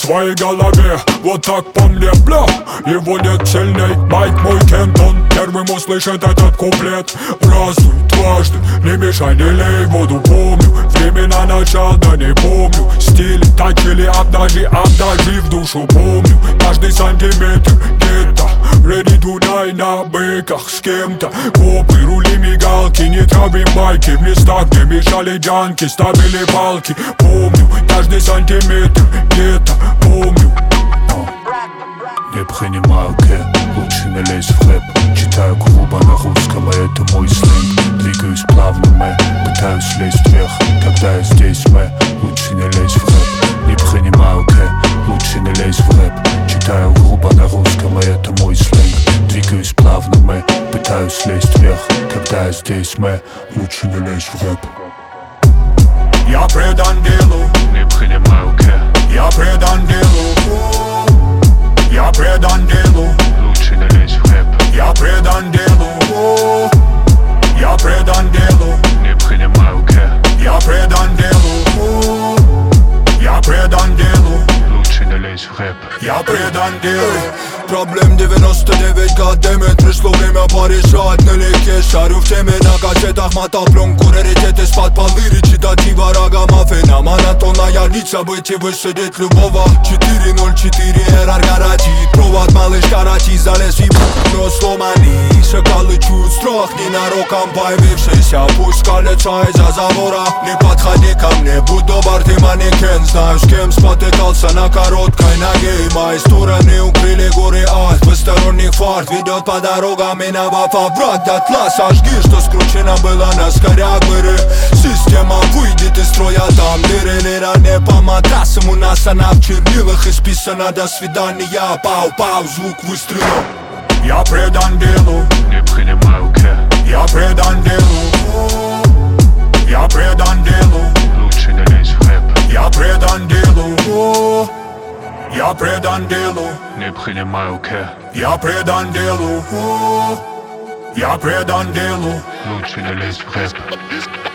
твоей голове. Вот так по мне, бля, его нет сильней. Майк мой Кентон первым услышит этот куплет. Разуй дважды, не мешай, не лей воду. Помню времена начал, да не помню. Стиль точили обнажи в душу. Помню каждый сантиметр где-то. Ready to die на быках с кем-то. Копы, рули, мигалки, не травим байки. В местах, где мешали джанки, ставили палки. Помню каждый сантиметр где-то. Помню. Не принимаю кэп, лучше не лезь в рэп. Читаю грубо на русском, а это мой сленг. Двигаюсь плавно, пытаюсь лезть вверх. Когда я здесь, лучше не лезь в рэп. Не принимаю кэп, лучше не лезь в рэп. Читаю грубо на русском, а это мой сленг. Двигаюсь плавно, пытаюсь лезть вверх. Когда я здесь, лучше не лезь в рэп. Я предан делу, не принимаю кэп. я предан делу. Я предан делу, лучше не лезь в рэп. я предан делу. Я предан делу, не принимаю кэп. я предан делу. Я предан делу, лучше не лезь в рэп. я предан делу. Проблем 99, goddammit. Пришло время порешать налегке. Шарю в теме на кассетах, мотал пленку. Раритет из-под полы, речитатива Рагамаффина. Монотонная лица, быть и высадить любого. 404 эррор гарантит. Провод малыш карати, залез и но сломанный. Шакалы чуть страх, ненароком появившийся. Пусть колется из-за забора. Не подходи ко мне, будь добр, ты манекен. Знаю, с кем спотыкался на короткой ноге. Мои стороны укрыли горы ад. Посторонних фар ведет по дорогам, миновав овраг дотла. Сожги, что скручено было на скорягбыры. Система выйдет из строя, там дыры. Лера не по матрасам, у нас она в чернилах исписана. До свидания, пау-пау, звук выстрела. Я предан делу, не принимаю кэп. я предан делу. Я предан делу, лучше не лезь в рэп. я предан делу. Я предан делу, не принимаю кэп. я предан делу. Я предан делу, лучше не лезь в рэп.